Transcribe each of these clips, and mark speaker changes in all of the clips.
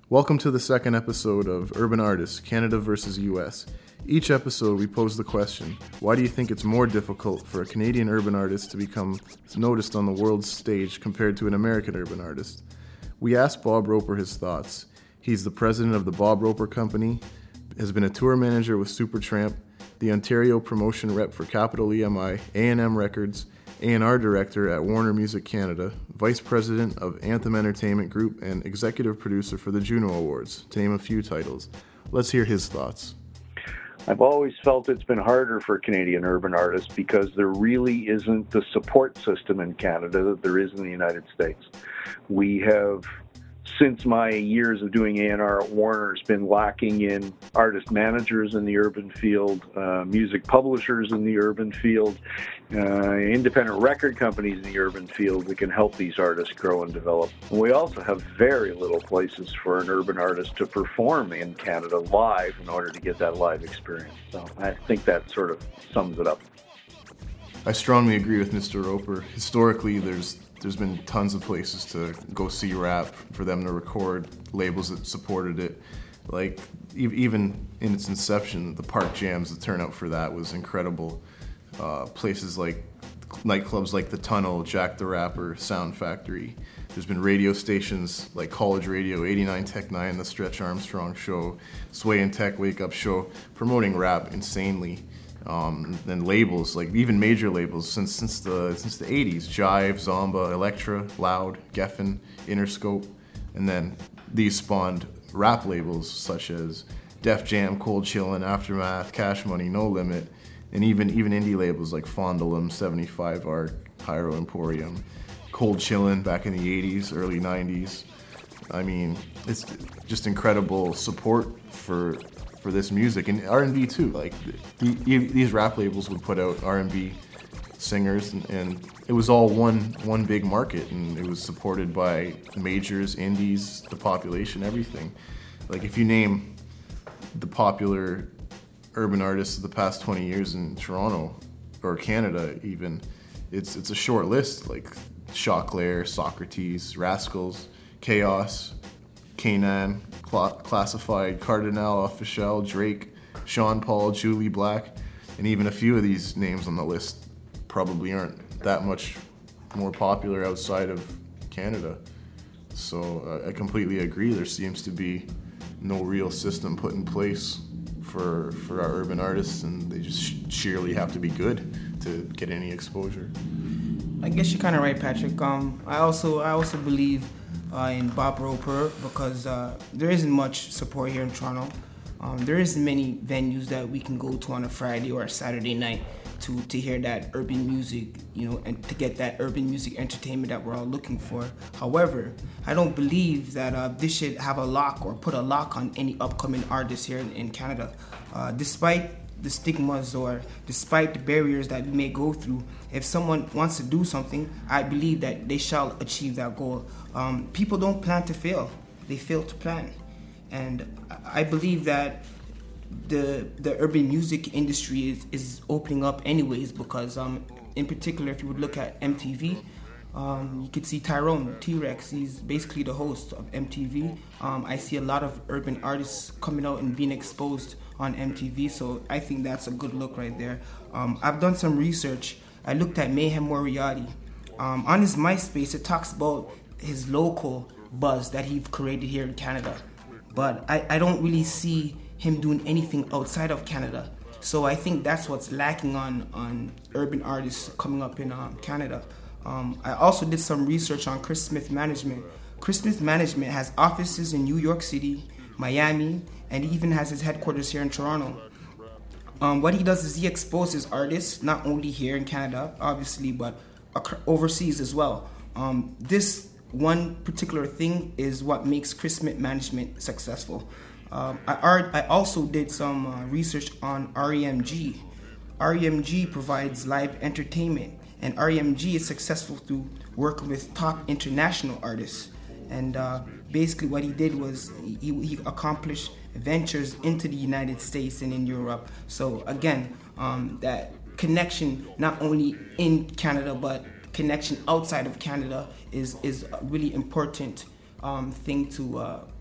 Speaker 1: Welcome to the second episode of Urban Artists, Canada versus US. Each episode we pose the question, why do you think it's more difficult for a Canadian urban artist to become noticed on the world stage compared to an American urban artist? We asked Bob Roper his thoughts. He's the president of the Bob Roper Company, has been a tour manager with Supertramp, the Ontario promotion rep for Capital EMI, A&M Records, A&R director at Warner Music Canada, vice president of Anthem Entertainment Group, and executive producer for the Juno Awards, to name a few titles. Let's hear his thoughts.
Speaker 2: I've always felt it's been harder for Canadian urban artists because there really isn't the support system in Canada that there is in the United States. We have, since my years of doing A&R at Warner, has been lacking in artist managers in the urban field, music publishers in the urban field, independent record companies in the urban field that can help these artists grow and develop. And we also have very little places for an urban artist to perform in Canada live in order to get that live experience. So I think that sort of sums it up.
Speaker 1: I strongly agree with Mr. Roper. Historically, there's been tons of places to go see rap, for them to record, labels that supported it. Like, even in its inception, the park jams, the turnout for that was incredible. Places like nightclubs like The Tunnel, Jack the Rapper, Sound Factory. There's been radio stations like College Radio, 89 Tech 9, The Stretch Armstrong Show, Sway and Tech Wake Up Show, promoting rap insanely. Then labels, like even major labels since the 80s, Jive, Zomba, Elektra, Loud, Geffen, Interscope, and then these spawned rap labels such as Def Jam, Cold Chillin', Aftermath, Cash Money, No Limit, and even indie labels like Fondulum, 75 Art, Hyro Emporium, Cold Chillin' back in the 80s, early 90s. I mean, it's just incredible support for this music, and R&B too. Like these rap labels would put out R&B singers, and it was all one big market, and it was supported by majors, indies, the population, everything. Like if you name the popular urban artists of the past 20 years in Toronto or Canada, even it's a short list. Like Choclair, Socrates, Rascals, Chaos, Kanan, Classified, Cardinal Offishall, Drake, Sean Paul, Julie Black, and even a few of these names on the list probably aren't that much more popular outside of Canada. So I completely agree. There seems to be no real system put in place for our urban artists, and they just sheerly have to be good to get any exposure.
Speaker 3: I guess you're kind of right, Patrick. I also believe in Bob Roper because there isn't much support here in Toronto. There isn't many venues that we can go to on a Friday or a Saturday night to hear that urban music, and to get that urban music entertainment that we're all looking for. However, I don't believe that this should have a lock or put a lock on any upcoming artists here in Canada. Despite the stigmas or despite the barriers that we may go through, if someone wants to do something, I believe that they shall achieve that goal. People don't plan to fail, they fail to plan. And I believe that the urban music industry is opening up anyways, because in particular, if you would look at MTV, you could see Tyrone, T-Rex, he's basically the host of MTV. I see a lot of urban artists coming out and being exposed on MTV, so I think that's a good look right there. I've done some research. I looked at Mayhem Moriarty. On his MySpace, it talks about his local buzz that he's created here in Canada. But I don't really see him doing anything outside of Canada. So I think that's what's lacking on urban artists coming up in Canada. I also did some research on Chris Smith Management. Chris Smith Management has offices in New York City, Miami, and he even has his headquarters here in Toronto. What he does is he exposes artists, not only here in Canada, obviously, but overseas as well. This one particular thing is what makes Chris Smith Management successful. I also did some research on REMG. REMG provides live entertainment, and REMG is successful through working with top international artists. And basically what he did was he accomplished ventures into the United States and in Europe. So again, that connection not only in Canada but connection outside of Canada is a really important thing to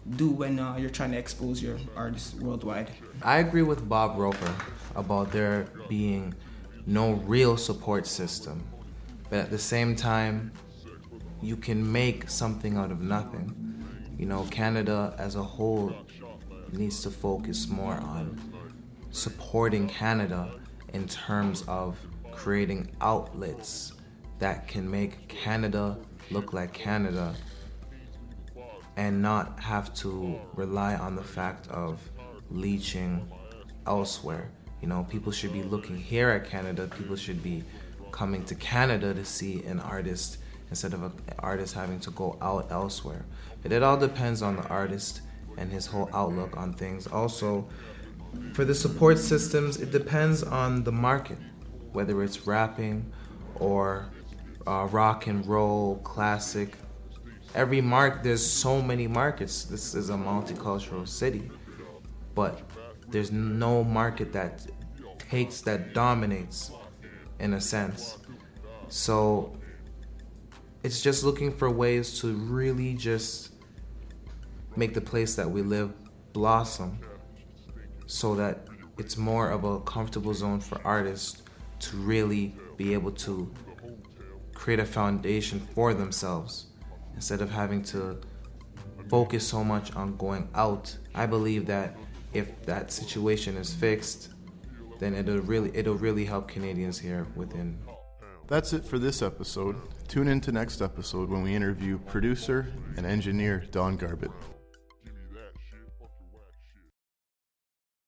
Speaker 3: do when you're trying to expose your artists worldwide.
Speaker 4: I agree with Bob Roper about there being no real support system, but at the same time, you can make something out of nothing. You know, Canada as a whole needs to focus more on supporting Canada in terms of creating outlets that can make Canada look like Canada and not have to rely on the fact of leeching elsewhere. You know, people should be looking here at Canada. People should be coming to Canada to see an artist instead of an artist having to go out elsewhere. But it all depends on the artist and his whole outlook on things. Also, for the support systems, it depends on the market, whether it's rapping or rock and roll, classic. There's so many markets. This is a multicultural city, but there's no market that dominates in a sense. So it's just looking for ways to really just make the place that we live blossom so that it's more of a comfortable zone for artists to really be able to create a foundation for themselves instead of having to focus so much on going out. I believe that if that situation is fixed, then it'll really help Canadians here within.
Speaker 1: That's it for this episode. Tune in to next episode when we interview producer and engineer Don Garbett.